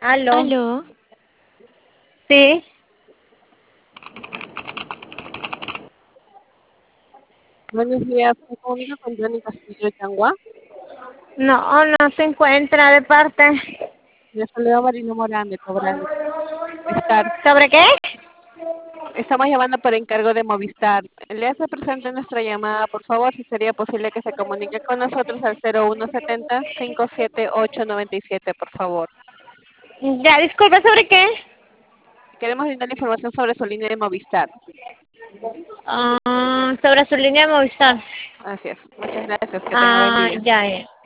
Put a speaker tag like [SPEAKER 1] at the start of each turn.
[SPEAKER 1] Aló.
[SPEAKER 2] Aló,
[SPEAKER 1] Sí.
[SPEAKER 3] Buenos días, me comunico con Johnny Castillo Changua.
[SPEAKER 1] No, no se encuentra de parte.
[SPEAKER 3] Le saluda Marina Morán de Cobran Movistar.
[SPEAKER 1] ¿Sobre qué?
[SPEAKER 3] Estamos llamando por encargo de Movistar. Le hace presente nuestra llamada, por favor, si sería posible que se comunique con nosotros al 0170-578-97, por favor.
[SPEAKER 1] Ya, disculpe, ¿sobre qué?
[SPEAKER 3] Queremos brindar información sobre su línea de Movistar.
[SPEAKER 1] Sobre su línea de Movistar.
[SPEAKER 3] Así es. Muchas gracias. Que tenga buen día.
[SPEAKER 1] Ya.